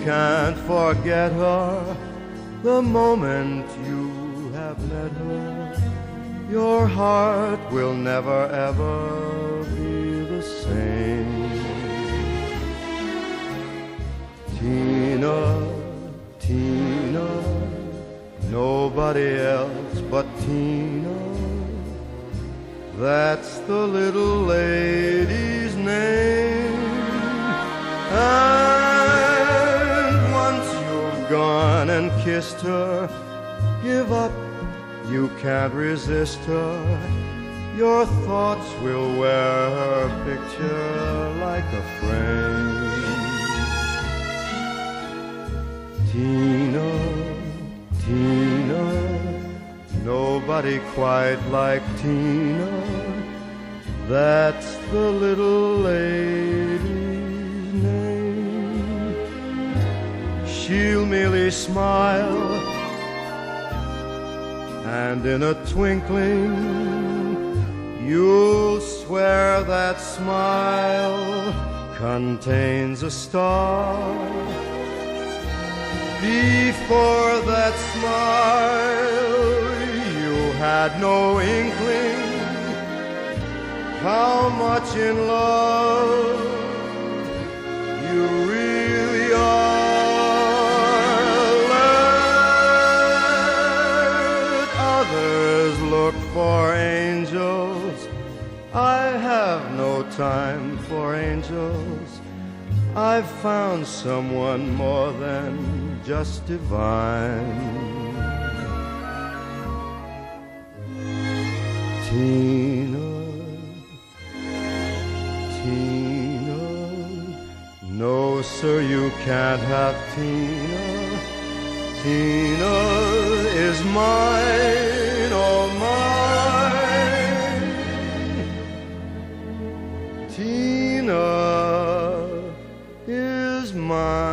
can't forget her the moment you have met her. Your heart will never ever be the same. Tina, Tina, nobody else but Tina. That's the little lady's name. And once you've gone and kissed her, give up, you can't resist her. Your thoughts will wear her picture like a frame. Tina, Tina, nobody quite like Tina. That's the little lady's name. She'll merely smile, and in a twinkling you'll swear that smile contains a star. Before that smile you had no inkling how much in love you really are. Let others look for angels, I have no time for angels. I've found someone more than just divine. Tina, Tina, no sir, you can't have Tina. Tina is mine, oh mine. Tina is mine.